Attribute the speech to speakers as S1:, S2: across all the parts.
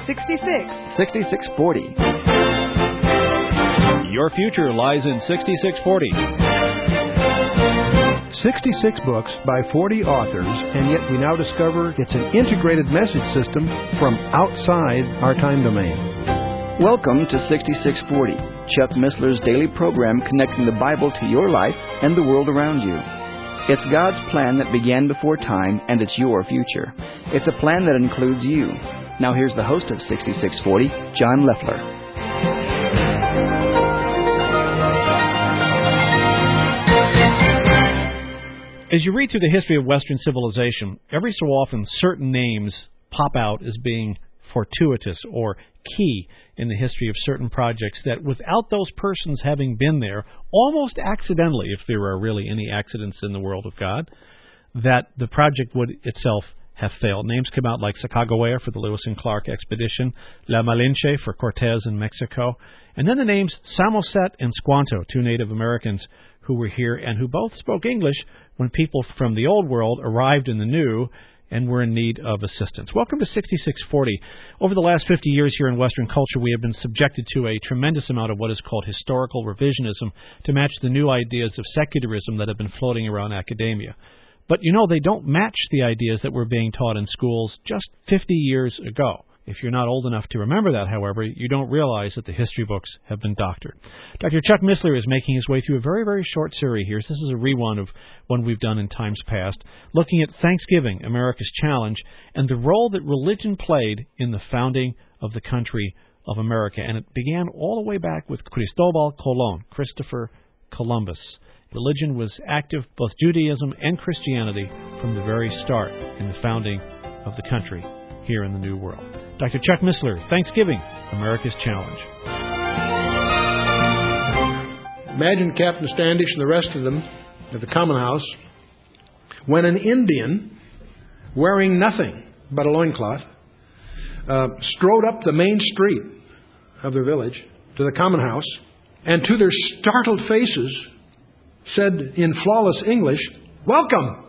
S1: 6640.
S2: Your future lies in 6640.
S3: 66 books by 40 authors, and yet we now discover it's an integrated message system from outside our time domain.
S1: Welcome to 6640, Chuck Missler's daily program connecting the Bible to your life and the world around you. It's God's plan that began before time, and it's your future. It's a plan that includes you. Now here's the host of 6640, John Leffler.
S2: As you read through the history of Western civilization, every so often certain names pop out as being fortuitous or key in the history of certain projects that without those persons having been there, almost accidentally, if there are really any accidents in the world of God, that the project would itself have failed. Names come out like Sacagawea for the Lewis and Clark expedition, La Malinche for Cortez in Mexico, and then the names Samoset and Squanto, two Native Americans who were here and who both spoke English when people from the old world arrived in the new and were in need of assistance. Welcome to 6640. Over the last 50 years here in Western culture, we have been subjected to a tremendous amount of what is called historical revisionism to match the new ideas of secularism that have been floating around academia. But, you know, they don't match the ideas that were being taught in schools just 50 years ago. If you're not old enough to remember that, however, you don't realize that the history books have been doctored. Dr. Chuck Missler is making his way through a very, very short series here. This is a rerun of one we've done in times past, looking at Thanksgiving, America's Challenge, and the role that religion played in the founding of the country of America. And it began all the way back with Cristobal Colon, Christopher Columbus. Religion was active, both Judaism and Christianity, from the very start in the founding of the country here in the New World. Dr. Chuck Missler, Thanksgiving, America's Challenge.
S3: Imagine Captain Standish and the rest of them at the Common House when an Indian, wearing nothing but a loincloth, strode up the main street of their village to the Common House and to their startled faces said in flawless English, "Welcome!"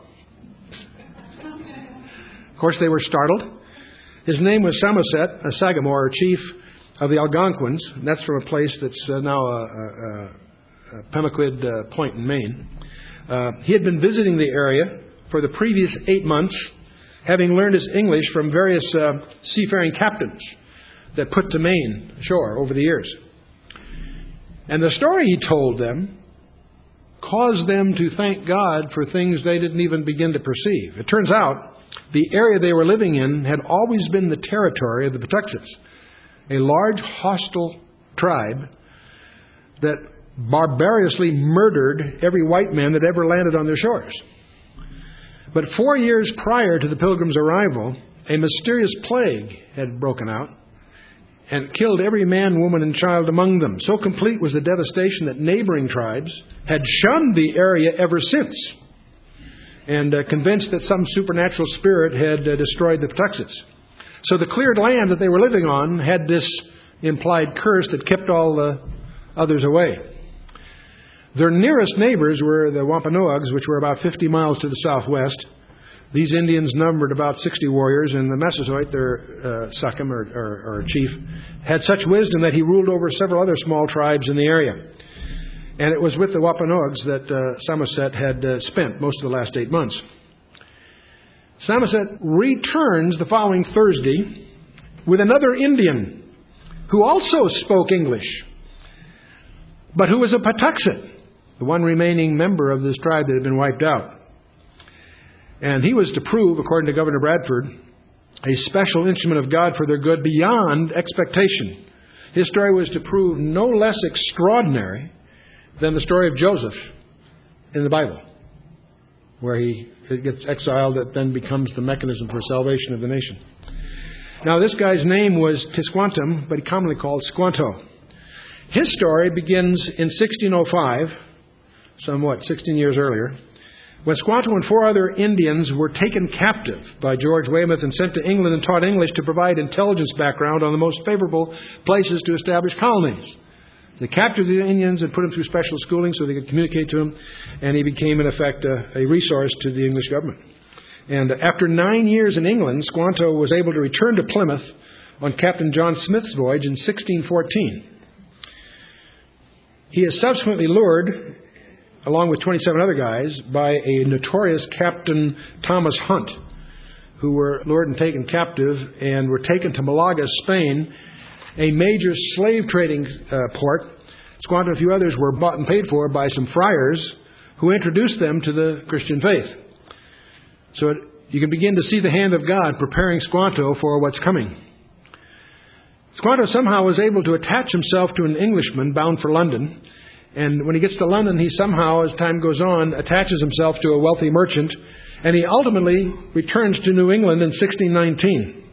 S3: Of course, they were startled. His name was Samoset, a Sagamore, or chief of the Algonquins. And that's from a place that's now Pemaquid Point in Maine. He had been visiting the area for the previous 8 months, having learned his English from various seafaring captains that put to Maine ashore over the years. And the story he told them caused them to thank God for things they didn't even begin to perceive. It turns out the area they were living in had always been the territory of the Patuxets, a large hostile tribe that barbarously murdered every white man that ever landed on their shores. But 4 years prior to the Pilgrims' arrival, a mysterious plague had broken out and killed every man, woman, and child among them. So complete was the devastation that neighboring tribes had shunned the area ever since, and convinced that some supernatural spirit had destroyed the Patuxets. So the cleared land that they were living on had this implied curse that kept all the others away. Their nearest neighbors were the Wampanoags, which were about 50 miles to the southwest. These Indians numbered about 60 warriors, and the Massasoit, their Sachem or chief, had such wisdom that he ruled over several other small tribes in the area. And it was with the Wampanoags that Samoset had spent most of the last 8 months. Samoset returns the following Thursday with another Indian who also spoke English, but who was a Patuxet, the one remaining member of this tribe that had been wiped out. And he was to prove, according to Governor Bradford, a special instrument of God for their good beyond expectation. His story was to prove no less extraordinary than the story of Joseph in the Bible, where he gets exiled, that then becomes the mechanism for salvation of the nation. Now, this guy's name was Tisquantum, but he commonly called Squanto. His story begins in 1605, 16 years earlier, when Squanto and 4 other Indians were taken captive by George Weymouth and sent to England and taught English to provide intelligence background on the most favorable places to establish colonies. They captured the Indians and put them through special schooling so they could communicate to them, and he became, in effect, a resource to the English government. And after 9 years in England, Squanto was able to return to Plymouth on Captain John Smith's voyage in 1614. He is subsequently lured, along with 27 other guys, by a notorious Captain Thomas Hunt, who were lured and taken captive and were taken to Malaga, Spain, a major slave trading port. Squanto and a few others were bought and paid for by some friars who introduced them to the Christian faith. So you can begin to see the hand of God preparing Squanto for what's coming. Squanto somehow was able to attach himself to an Englishman bound for London. And when he gets to London, he somehow, as time goes on, attaches himself to a wealthy merchant. And he ultimately returns to New England in 1619.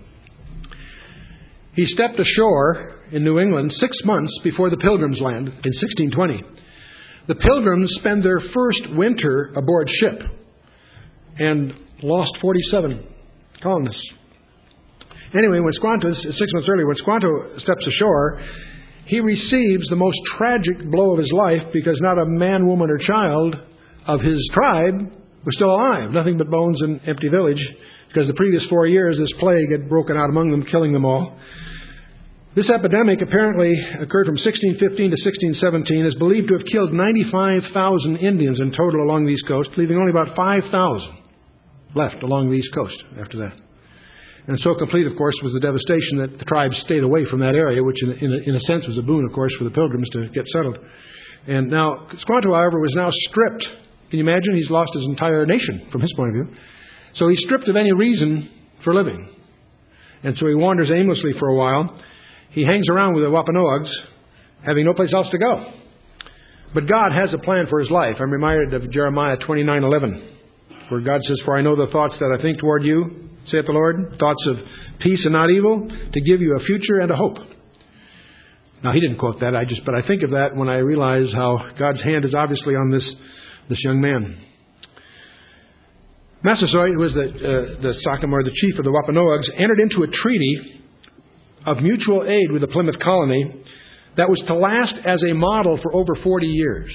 S3: He stepped ashore in New England 6 months before the Pilgrims land in 1620. The Pilgrims spend their first winter aboard ship and lost 47 colonists. Anyway, when Squanto, 6 months earlier, when Squanto steps ashore, he receives the most tragic blow of his life because not a man, woman, or child of his tribe was still alive. Nothing but bones and empty village, because the previous 4 years this plague had broken out among them, killing them all. This epidemic apparently occurred from 1615 to 1617, is believed to have killed 95,000 Indians in total along the East Coast, leaving only about 5,000 left along the East Coast after that. And so complete, of course, was the devastation that the tribes stayed away from that area, which in a sense was a boon, of course, for the Pilgrims to get settled. And now, Squanto, however, was now stripped. Can you imagine? He's lost his entire nation from his point of view. So he's stripped of any reason for living. And so he wanders aimlessly for a while. He hangs around with the Wampanoags, having no place else to go. But God has a plan for his life. I'm reminded of Jeremiah 29:11, where God says, "For I know the thoughts that I think toward you, saith the Lord, thoughts of peace and not evil, to give you a future and a hope." Now, he didn't quote that, but I think of that when I realize how God's hand is obviously on this young man. Massasoit, who was the Sagamore, the chief of the Wampanoags, entered into a treaty of mutual aid with the Plymouth colony that was to last as a model for over 40 years.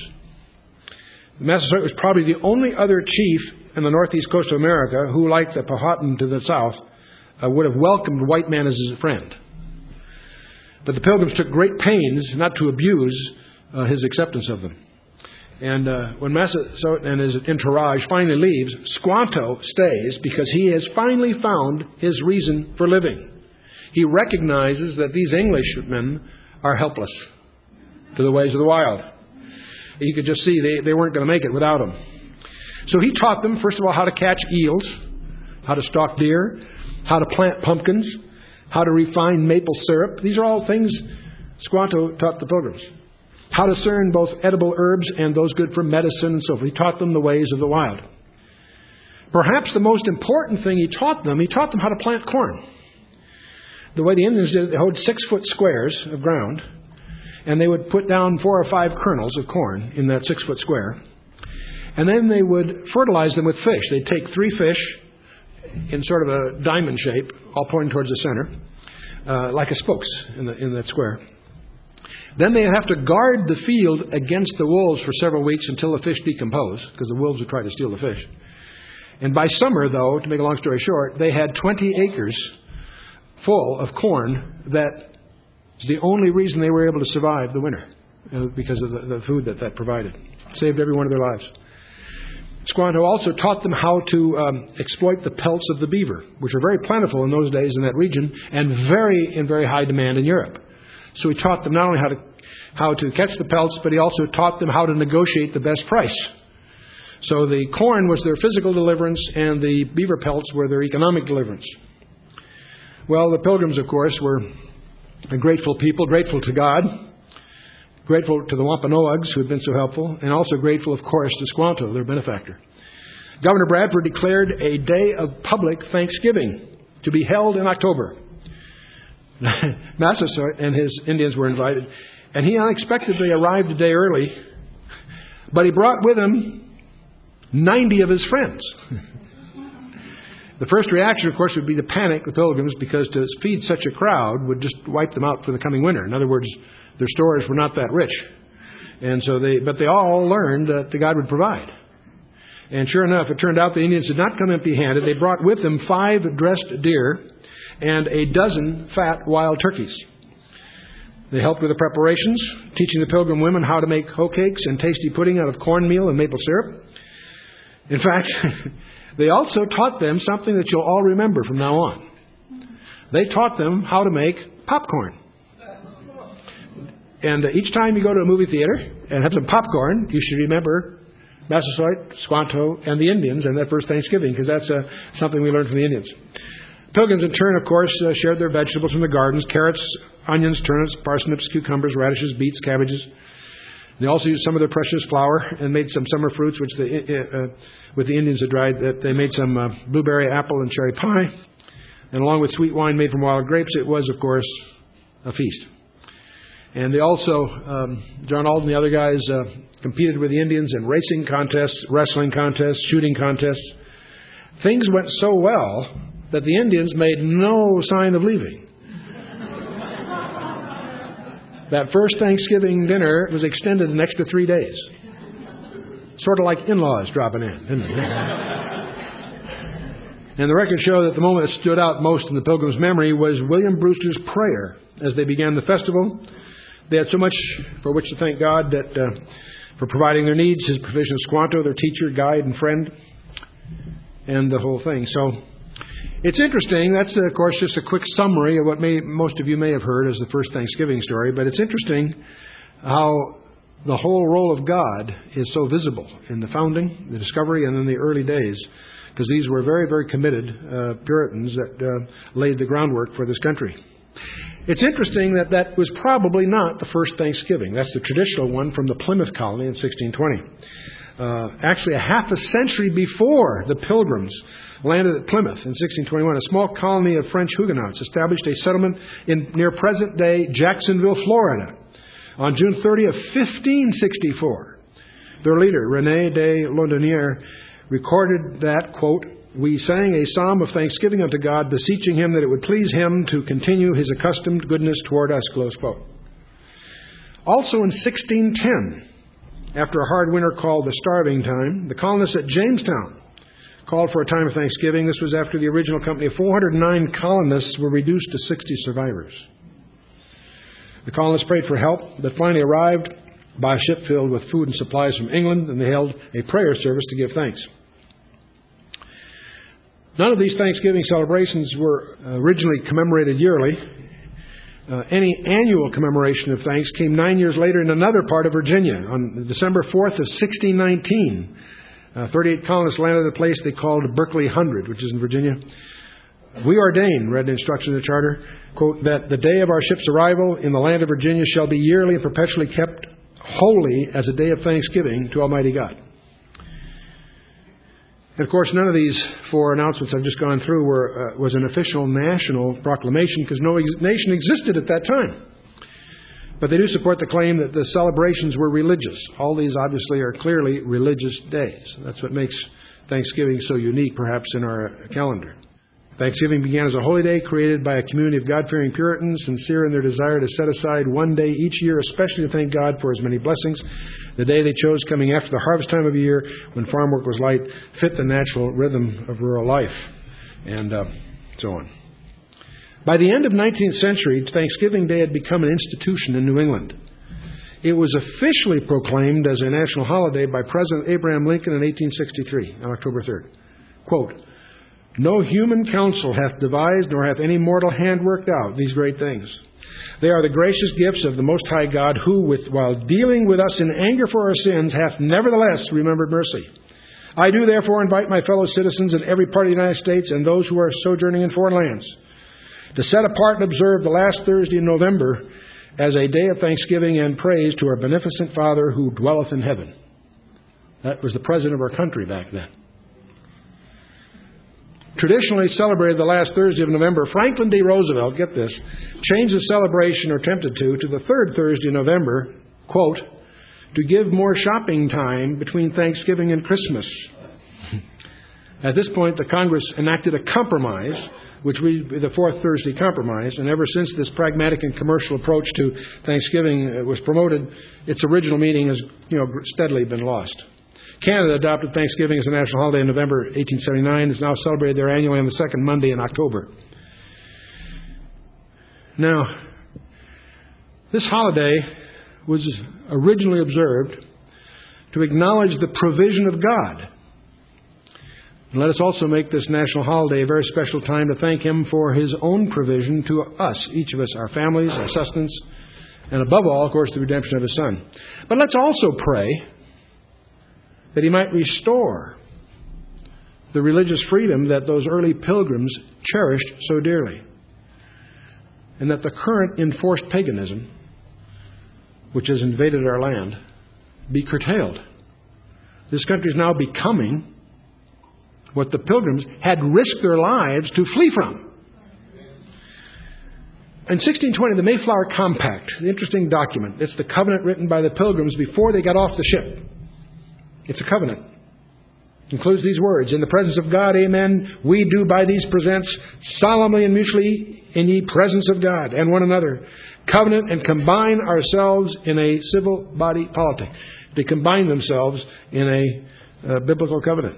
S3: Massasoit was probably the only other chief in the northeast coast of America who, like the Powhatan to the south, would have welcomed white men as his friend. But the Pilgrims took great pains not to abuse his acceptance of them. And when Massasoit and his entourage finally leaves, Squanto stays because he has finally found his reason for living. He recognizes that these Englishmen are helpless to the ways of the wild. You could just see they weren't going to make it without him. So he taught them, first of all, how to catch eels, how to stalk deer, how to plant pumpkins, how to refine maple syrup. These are all things Squanto taught the Pilgrims. How to discern both edible herbs and those good for medicine and so forth. He taught them the ways of the wild. Perhaps the most important thing he taught them how to plant corn. The way the Indians did it, they hoed 6-foot squares of ground, and they would put down 4 or 5 kernels of corn in that 6-foot square. And then they would fertilize them with fish. They'd take 3 fish in sort of a diamond shape, all pointing towards the center, like a spokes in that square. Then they'd have to guard the field against the wolves for several weeks until the fish decompose, because the wolves would try to steal the fish. And by summer, though, to make a long story short, they had 20 acres full of corn. That is the only reason they were able to survive the winter, because of the food that provided. Saved every one of their lives. Squanto also taught them how to exploit the pelts of the beaver, which were very plentiful in those days in that region and in very high demand in Europe. So he taught them not only how to catch the pelts, but he also taught them how to negotiate the best price. So the corn was their physical deliverance, and the beaver pelts were their economic deliverance. Well, the Pilgrims, of course, were a grateful people, grateful to God, grateful to the Wampanoags, who had been so helpful, and also grateful, of course, to Squanto, their benefactor. Governor Bradford declared a day of public thanksgiving to be held in October. Massasoit and his Indians were invited, and he unexpectedly arrived a day early, but he brought with him 90 of his friends. The first reaction, of course, would be to panic the Pilgrims, because to feed such a crowd would just wipe them out for the coming winter. In other words, their stores were not that rich. And so but they all learned that God would provide. And sure enough, it turned out the Indians did not come empty-handed. They brought with them 5 dressed deer and a dozen fat wild turkeys. They helped with the preparations, teaching the Pilgrim women how to make hoe cakes and tasty pudding out of cornmeal and maple syrup. In fact, they also taught them something that you'll all remember from now on. They taught them how to make popcorn. And each time you go to a movie theater and have some popcorn, you should remember Massasoit, Squanto, and the Indians and that first Thanksgiving, because that's something we learned from the Indians. Pilgrims, in turn, of course, shared their vegetables from the gardens: carrots, onions, turnips, parsnips, cucumbers, radishes, beets, cabbages. They also used some of their precious flour and made some summer fruits, which with the Indians had dried. They made some blueberry, apple, and cherry pie. And along with sweet wine made from wild grapes, it was, of course, a feast. And they also, John Alden and the other guys, competed with the Indians in racing contests, wrestling contests, shooting contests. Things went so well that the Indians made no sign of leaving. That first Thanksgiving dinner was extended an extra 3 days. Sort of like in-laws dropping in, didn't it? And the records show that the moment that stood out most in the Pilgrims' memory was William Brewster's prayer as they began the festival. They had so much for which to thank God that for providing their needs, His provision of Squanto, their teacher, guide, and friend, and the whole thing. So it's interesting. That's, of course, just a quick summary of what most of you may have heard as the first Thanksgiving story. But it's interesting how the whole role of God is so visible in the founding, the discovery, and in the early days, because these were very, very committed Puritans that laid the groundwork for this country. It's interesting that that was probably not the first Thanksgiving. That's the traditional one from the Plymouth colony in 1620. Actually, a half a century before the Pilgrims landed at Plymouth in 1621, a small colony of French Huguenots established a settlement near present-day Jacksonville, Florida, on June 30 of 1564. Their leader, René de Laudonnière, recorded that, quote, "We sang a psalm of thanksgiving unto God, beseeching Him that it would please Him to continue His accustomed goodness toward us," close quote. Also in 1610, after a hard winter called the Starving Time, the colonists at Jamestown called for a time of thanksgiving. This was after the original company of 409 colonists were reduced to 60 survivors. The colonists prayed for help that finally arrived by a ship filled with food and supplies from England, and they held a prayer service to give thanks. None of these Thanksgiving celebrations were originally commemorated yearly. Any annual commemoration of thanks came 9 years later in another part of Virginia. On December 4th of 1619, 38 colonists landed at a place they called Berkeley Hundred, which is in Virginia. "We ordain," read the instructions of the charter, quote, "that the day of our ship's arrival in the land of Virginia shall be yearly and perpetually kept holy as a day of thanksgiving to Almighty God." And of course, none of these four announcements I've just gone through was an official national proclamation, because no nation existed at that time. But they do support the claim that the celebrations were religious. All these obviously are clearly religious days. That's what makes Thanksgiving so unique, perhaps, in our calendar. Thanksgiving began as a holy day created by a community of God-fearing Puritans, sincere in their desire to set aside one day each year, especially to thank God for His many blessings. The day they chose, coming after the harvest time of the year, when farm work was light, fit the natural rhythm of rural life, and so on. By the end of the 19th century, Thanksgiving Day had become an institution in New England. It was officially proclaimed as a national holiday by President Abraham Lincoln in 1863, on October 3rd. Quote, "No human counsel hath devised, nor hath any mortal hand worked out these great things. They are the gracious gifts of the Most High God, who, while dealing with us in anger for our sins, hath nevertheless remembered mercy. I do therefore invite my fellow citizens in every part of the United States and those who are sojourning in foreign lands to set apart and observe the last Thursday in November as a day of thanksgiving and praise to our beneficent Father who dwelleth in heaven." That was the president of our country back then. Traditionally celebrated the last Thursday of November, Franklin D. Roosevelt, get this, changed the celebration, or attempted to the third Thursday of November, quote, "to give more shopping time between Thanksgiving and Christmas." At this point, the Congress enacted a compromise, which the Fourth Thursday Compromise, and ever since this pragmatic and commercial approach to Thanksgiving was promoted, its original meaning has steadily been lost. Canada adopted Thanksgiving as a national holiday in November 1879. It's now celebrated there annually on the second Monday in October. Now, this holiday was originally observed to acknowledge the provision of God. And let us also make this national holiday a very special time to thank Him for His own provision to us, each of us, our families, our sustenance, and above all, of course, the redemption of His Son. But let's also pray that He might restore the religious freedom that those early pilgrims cherished so dearly, and that the current enforced paganism, which has invaded our land, be curtailed. This country is now becoming what the pilgrims had risked their lives to flee from. In 1620, the Mayflower Compact, an interesting document. It's the covenant written by the pilgrims before they got off the ship. It's a covenant. It includes these words: "In the presence of God, amen, we do by these presents solemnly and mutually in ye presence of God and one another, covenant and combine ourselves in a civil body politic." They combine themselves in a biblical covenant.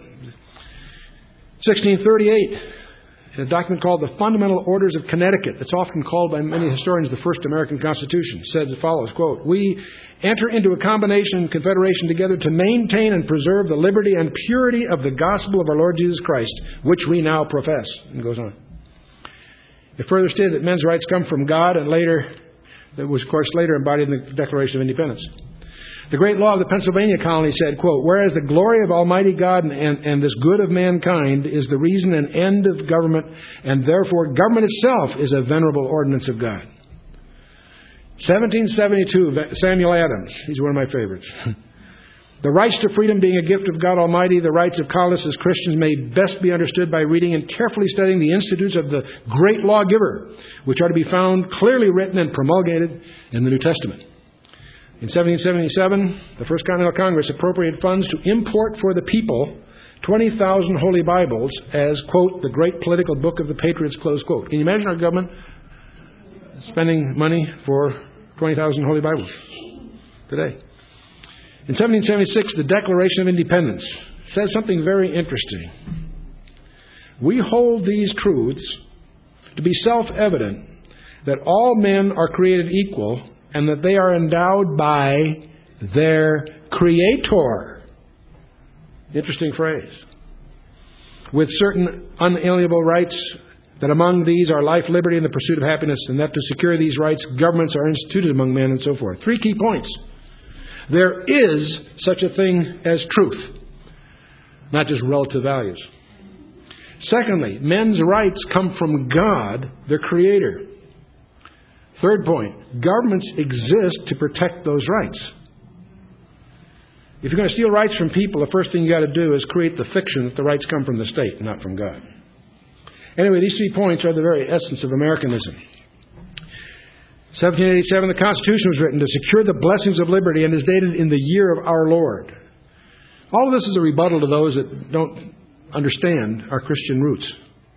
S3: 1638, a document called the Fundamental Orders of Connecticut. It's often called by many historians the first American Constitution. It says as follows, quote, "We enter into a combination and confederation together to maintain and preserve the liberty and purity of the gospel of our Lord Jesus Christ, which we now profess." And goes on. It further stated that men's rights come from God, and that was, of course, later embodied in the Declaration of Independence. The great law of the Pennsylvania colony said, quote, "Whereas the glory of Almighty God and this good of mankind is the reason and end of government, and therefore government itself is a venerable ordinance of God." 1772, Samuel Adams. He's one of my favorites. "The rights to freedom being a gift of God Almighty, the rights of colonists as Christians may best be understood by reading and carefully studying the institutes of the great lawgiver, which are to be found clearly written and promulgated in the New Testament." In 1777, the First Continental Congress appropriated funds to import for the people 20,000 Holy Bibles as, quote, "the great political book of the patriots," close quote. Can you imagine our government spending money for 20,000 Holy Bibles today? In 1776, the Declaration of Independence says something very interesting. "We hold these truths to be self-evident, that all men are created equal, and that they are endowed by their Creator." Interesting phrase. "With certain unalienable rights, that among these are life, liberty, and the pursuit of happiness, and that to secure these rights, governments are instituted among men," and so forth. 3 key points. There is such a thing as truth, not just relative values. Secondly, men's rights come from God, their Creator. Third point, governments exist to protect those rights. If you're going to steal rights from people, the first thing you've got to do is create the fiction that the rights come from the state, not from God. Anyway, these 3 points are the very essence of Americanism. 1787, the Constitution was written to secure the blessings of liberty and is dated in the year of our Lord. All of this is a rebuttal to those that don't understand our Christian roots.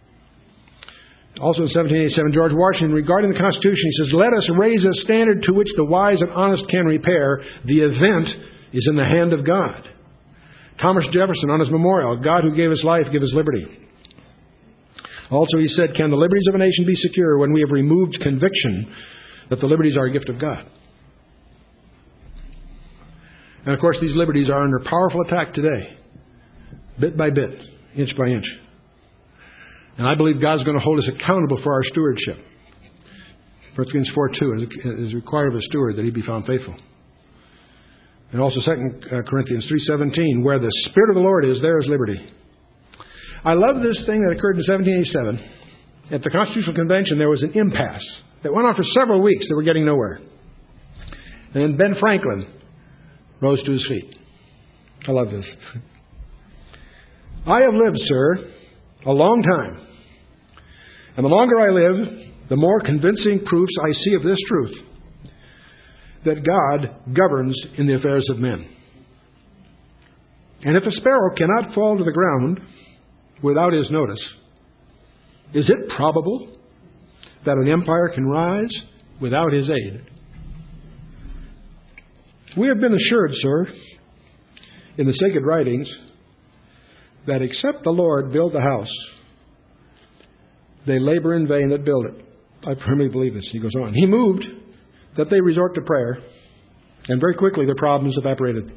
S3: Also in 1787, George Washington, regarding the Constitution, he says, "Let us raise a standard to which the wise and honest can repair. The event is in the hand of God." Thomas Jefferson, on his memorial, "God who gave us life, give us liberty." Also he said, "Can the liberties of a nation be secure when we have removed conviction that the liberties are a gift of God?" And of course, these liberties are under powerful attack today, bit by bit, inch by inch. And I believe God's going to hold us accountable for our stewardship. 1 Corinthians 4:2 is required of a steward that he be found faithful. And also 2 Corinthians 3:17, "Where the Spirit of the Lord is, there is liberty." I love this thing that occurred in 1787. At the Constitutional Convention, there was an impasse that went on for several weeks. They were getting nowhere. And then Ben Franklin rose to his feet. I love this. "I have lived, sir, a long time. And the longer I live, the more convincing proofs I see of this truth, that God governs in the affairs of men. And if a sparrow cannot fall to the ground without his notice, is it probable that an empire can rise without his aid? We have been assured, sir, in the sacred writings, that except the Lord build the house, they labor in vain that build it. I firmly believe this. He goes on. He moved that they resort to prayer, and very quickly their problems evaporated.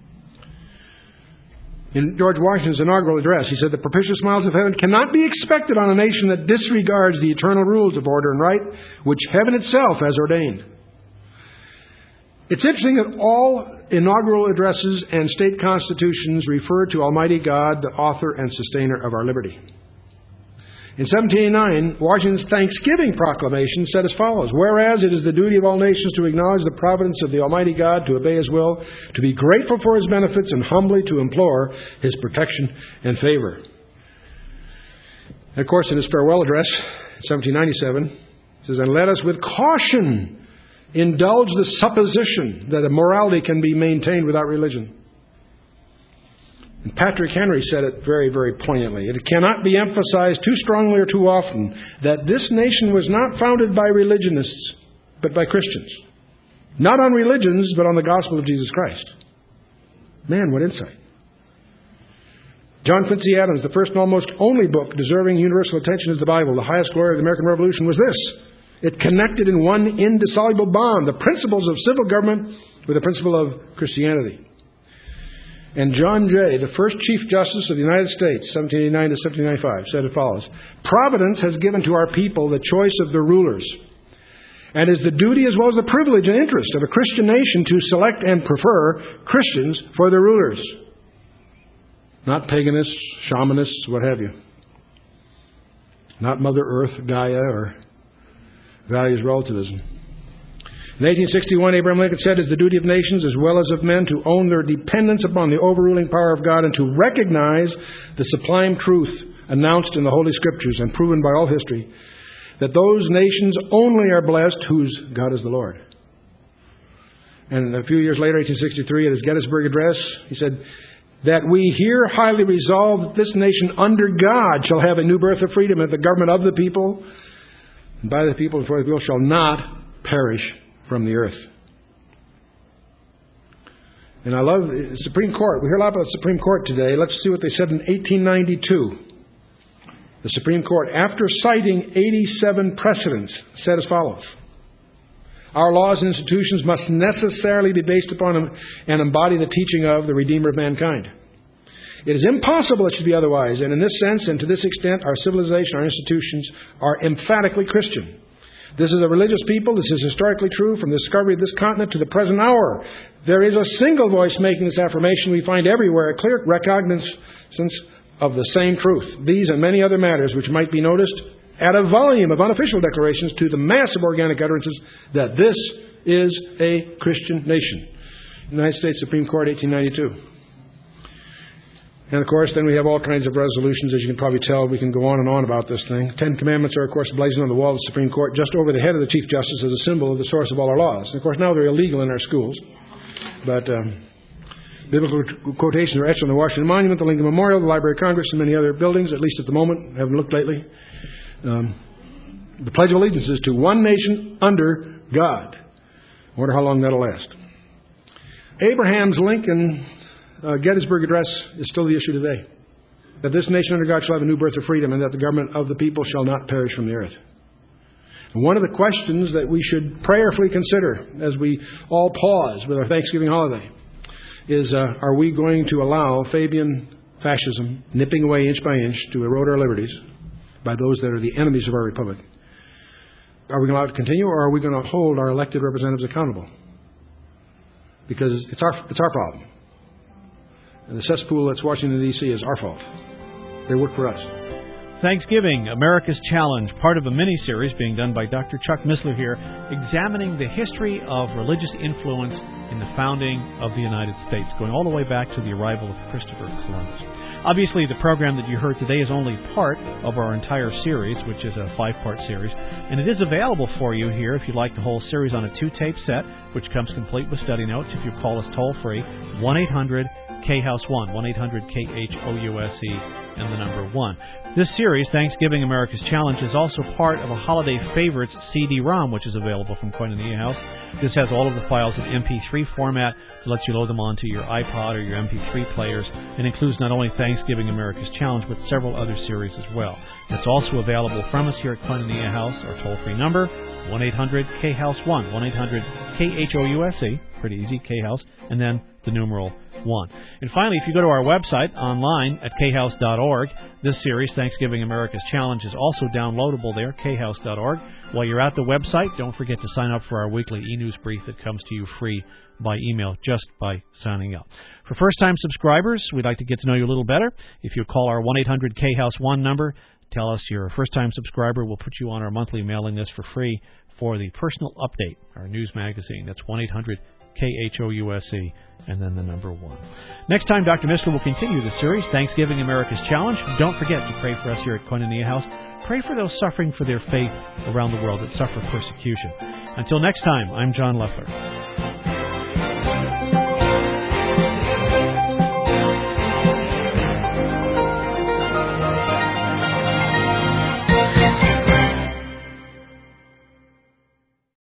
S3: In George Washington's inaugural address, he said, the propitious smiles of heaven cannot be expected on a nation that disregards the eternal rules of order and right, which heaven itself has ordained. It's interesting that all inaugural addresses and state constitutions refer to Almighty God, the author and sustainer of our liberty. In 1789, Washington's Thanksgiving proclamation said as follows, whereas it is the duty of all nations to acknowledge the providence of the Almighty God, to obey His will, to be grateful for His benefits, and humbly to implore His protection and favor. And of course, in his farewell address, 1797, it says, and let us with caution indulge the supposition that a morality can be maintained without religion. And Patrick Henry said it very, very poignantly. It cannot be emphasized too strongly or too often that this nation was not founded by religionists, but by Christians. Not on religions, but on the gospel of Jesus Christ. Man, what insight. John Quincy Adams, the first and almost only book deserving universal attention is the Bible. The highest glory of the American Revolution was this. It connected in one indissoluble bond the principles of civil government with the principle of Christianity. And John Jay, the first Chief Justice of the United States, 1789 to 1795, said as follows, Providence has given to our people the choice of the rulers, and is the duty as well as the privilege and interest of a Christian nation to select and prefer Christians for their rulers. Not paganists, shamanists, what have you. Not Mother Earth, Gaia, or values relativism. In 1861, Abraham Lincoln said, it is the duty of nations as well as of men to own their dependence upon the overruling power of God and to recognize the sublime truth announced in the Holy Scriptures and proven by all history, that those nations only are blessed whose God is the Lord. And a few years later, 1863, at his Gettysburg Address, he said, that we here highly resolve that this nation under God shall have a new birth of freedom, and the government of the people, and by the people and for the people, shall not perish from the earth. And I love the Supreme Court. We hear a lot about the Supreme Court today. Let's see what they said in 1892. The Supreme Court, after citing 87 precedents, said as follows. Our laws and institutions must necessarily be based upon and embody the teaching of the Redeemer of mankind. It is impossible it should be otherwise, and in this sense and to this extent, our civilization, our institutions are emphatically Christian. This is a religious people. This is historically true from the discovery of this continent to the present hour. There is a single voice making this affirmation. We find everywhere a clear recognizance of the same truth. These and many other matters which might be noticed add a volume of unofficial declarations to the mass of organic utterances that this is a Christian nation. United States Supreme Court, 1892. And, of course, then we have all kinds of resolutions. As you can probably tell, we can go on and on about this thing. 10 Commandments are, of course, blazoned on the wall of the Supreme Court just over the head of the Chief Justice as a symbol of the source of all our laws. And, of course, now they're illegal in our schools. But biblical quotations are etched on the Washington Monument, the Lincoln Memorial, the Library of Congress, and many other buildings, at least at the moment. I haven't looked lately. The Pledge of Allegiance is to one nation under God. I wonder how long that'll last. Abraham's Lincoln Gettysburg Address is still the issue today. That this nation under God shall have a new birth of freedom, and that the government of the people shall not perish from the earth. And one of the questions that we should prayerfully consider as we all pause with our Thanksgiving holiday is, are we going to allow Fabian fascism nipping away inch by inch to erode our liberties by those that are the enemies of our republic? Are we going to allow it to continue, or are we going to hold our elected representatives accountable? Because it's our problem. And the cesspool that's Washington, D.C. is our fault. They work for us.
S2: Thanksgiving, America's Challenge, part of a mini-series being done by Dr. Chuck Missler here, examining the history of religious influence in the founding of the United States, going all the way back to the arrival of Christopher Columbus. Obviously, the program that you heard today is only part of our entire series, which is a 5-part series, and it is available for you here if you'd like the whole series on a 2-tape set, which comes complete with study notes if you call us toll-free, 1-800 K-House-1, 1-800-KHOUSE, and the number 1. This series, Thanksgiving America's Challenge, is also part of a Holiday Favorites CD-ROM, which is available from Koinonia House. This has all of the files in MP3 format that lets you load them onto your iPod or your MP3 players, and includes not only Thanksgiving America's Challenge, but several other series as well. It's also available from us here at Koinonia House. Our toll-free number, 1-800-KHOUSE-1, 1-800-KHOUSE, pretty easy, K-House, and then the numeral 1. And finally, if you go to our website online at khouse.org, this series, Thanksgiving America's Challenge, is also downloadable there, khouse.org. While you're at the website, don't forget to sign up for our weekly e-news brief that comes to you free by email just by signing up. For first-time subscribers, we'd like to get to know you a little better. If you call our 1-800-KHOUSE-1 number, tell us you're a first-time subscriber, we'll put you on our monthly mailing list for free for the Personal Update, our news magazine. That's 1-800-KHOUSE, and then the number 1. Next time, Dr. Missler will continue the series, Thanksgiving America's Challenge. Don't forget to pray for us here at Koinonia House. Pray for those suffering for their faith around the world that suffer persecution. Until next time, I'm John Leffler.